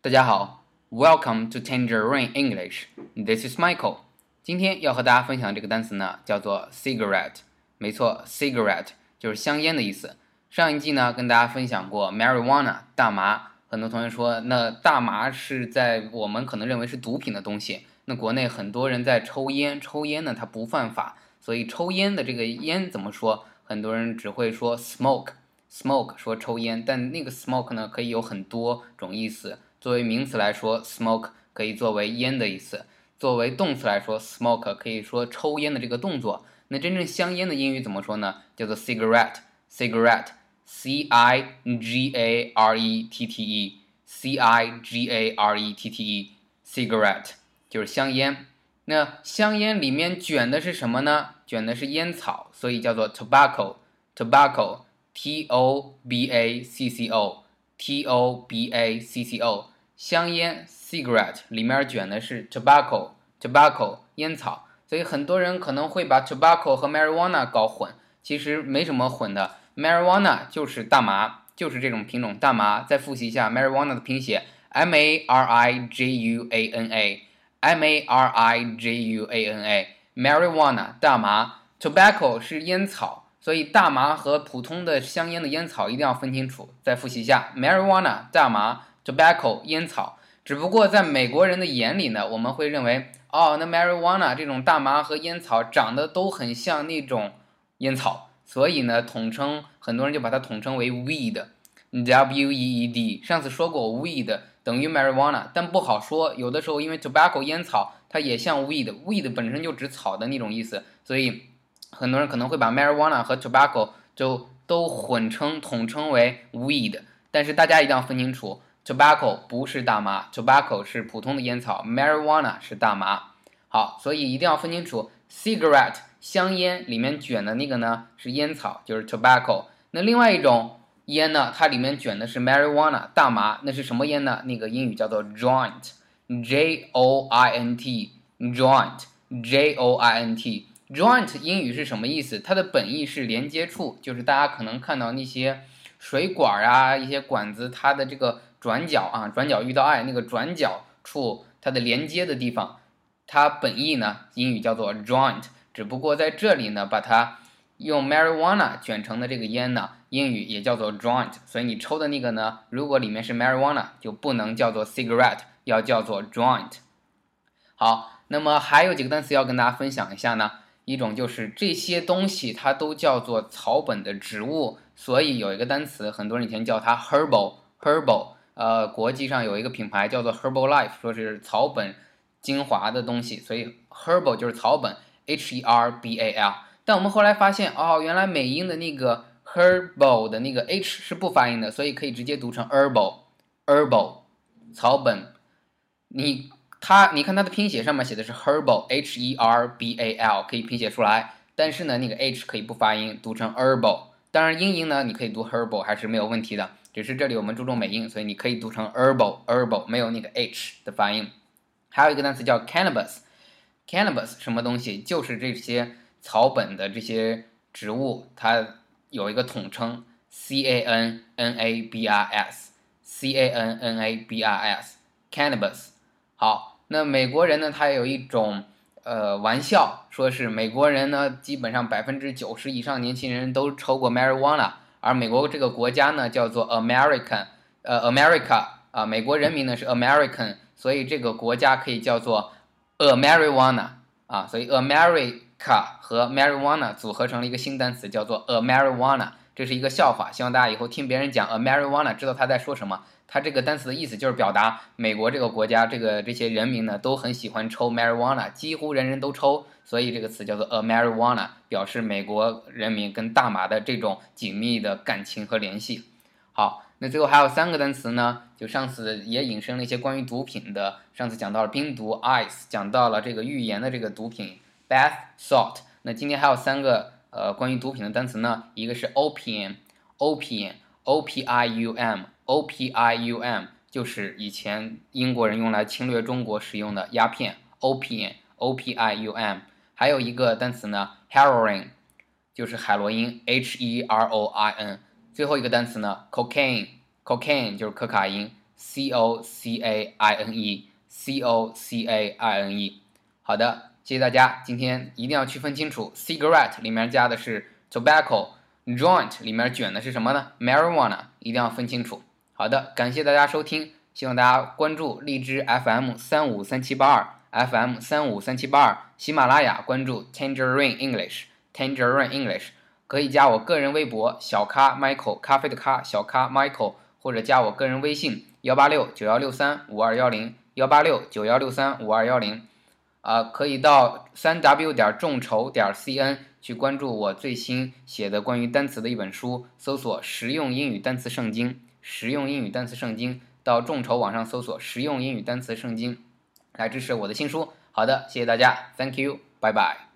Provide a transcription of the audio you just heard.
大家好 ，Welcome to Tangerine English. This is Michael. 今天要和大家分享这个单词呢，叫做 cigarette。没错 ，cigarette 就是香烟的意思。上一季呢，跟大家分享过 marijuana 大麻。很多同学说，那大麻是在我们可能认为是毒品的东西。那国内很多人在抽烟，抽烟呢它不犯法，所以抽烟的这个烟怎么说？很多人只会说 smoke 说抽烟，但那个 smoke 呢可以有很多种意思。作为名词来说 ，smoke 可以作为烟的意思；作为动词来说 ，smoke 可以说抽烟的这个动作。那真正香烟的英语怎么说呢？叫做 cigarette，cigarette，cigarette，cigarette，就是香烟。那香烟里面卷的是什么呢？卷的是烟草，所以叫做 tobacco，tobacco，tobacco，tobacco，香烟 cigarette 里面卷的是 tobacco，烟草。所以很多人可能会把 tobacco 和 marijuana 搞混，其实没什么混的。marijuana 就是大麻，就是这种品种大麻。再复习一下 marijuana 的拼写 marijuana，marijuana，marijuana，大麻。tobacco 是烟草，所以大麻和普通的香烟的烟草一定要分清楚。再复习一下 marijuana 大麻 ，tobacco 烟草。只不过在美国人的眼里呢，我们会认为，那 marijuana 这种大麻和烟草长得都很像那种烟草，所以呢，很多人就把它统称为 weed，W-E-E-D。上次说过 weed 等于 marijuana， 但不好说，有的时候因为 tobacco 烟草它也像 weed 本身就指草的那种意思，所以很多人可能会把 marijuana 和 tobacco 就都统称为 weed， 但是大家一定要分清楚。tobacco 不是大麻 ，tobacco 是普通的烟草 ，marijuana 是大麻。好，所以一定要分清楚 cigarette 香烟里面卷的那个呢是烟草，就是 tobacco。那另外一种烟呢，它里面卷的是 marijuana 大麻，那是什么烟呢？那个英语叫做 joint，joint，joint，joint。joint 英语是什么意思？它的本意是连接处，就是大家可能看到那些水管啊，一些管子，它的这个转角遇到爱那个转角处，它的连接的地方，它本意呢英语叫做 joint， 只不过在这里呢把它用 marijuana 卷成的这个烟呢，英语也叫做 joint， 所以你抽的那个呢，如果里面是 marijuana 就不能叫做 cigarette， 要叫做 joint。好，那么还有几个单词要跟大家分享一下呢。一种就是这些东西它都叫做草本的植物，所以有一个单词很多人以前叫它 herbal，国际上有一个品牌叫做 Herbalife， 说是草本精华的东西，所以 herbal 就是草本 Herbal。但我们后来发现，原来美音的那个 herbal 的那个 h 是不发音的，所以可以直接读成 herbal，草本。你看它的拼写上面写的是 herbal，Herbal 可以拼写出来，但是呢那个 h 可以不发音，读成 herbal。当然英音呢你可以读 herbal 还是没有问题的，只是这里我们注重美音，所以你可以读成 herbal， 没有那个 h 的发音。还有一个单词叫 cannabis， 什么东西？就是这些草本的这些植物，它有一个统称 cannabis，cannabis，cannabis。好，那美国人呢，他有一种玩笑，说是美国人呢，基本上90%以上年轻人都抽过 marijuana， 而美国这个国家呢叫做 America，美国人民呢是 American， 所以这个国家可以叫做 Amerijuana， 所以 America 和 marijuana 组合成了一个新单词，叫做 Amerijuana。这是一个笑话，希望大家以后听别人讲 Amerijuana 知道他在说什么。它这个单词的意思就是表达美国这个国家这些人民呢都很喜欢抽 marijuana， 几乎人人都抽，所以这个词叫做 Amerijuana， 表示美国人民跟大麻的这种紧密的感情和联系。好，那最后还有3个单词呢，就上次也引申了一些关于毒品的，上次讲到了冰毒 ice， 讲到了这个预言的这个毒品 bath salt。那今天还有3个关于毒品的单词呢，一个是 opium， 就是以前英国人用来侵略中国使用的鸦片 opium。 还有一个单词呢 heroin， 就是海洛因 heroin。最后一个单词呢 cocaine 就是可卡因 ，Cocaine，Cocaine。好的，谢谢大家。今天一定要区分清楚 ，cigarette 里面加的是 tobacco，joint 里面卷的是什么呢 ？marijuana， 一定要分清楚。好的，感谢大家收听，希望大家关注荔枝 FM 35372，FM 35372，喜马拉雅关注 Tangerine English，Tangerine English。可以加我个人微博小咖 Michael 咖啡的咖小咖 Michael， 或者加我个人微信18691635210，18691635210。可以到3w 众筹.cn 去关注我最新写的关于单词的一本书，搜索实用英语单词圣经，实用英语单词圣经，到众筹网上搜索实用英语单词圣经来支持我的新书。好的，谢谢大家 ，Thank you，拜拜。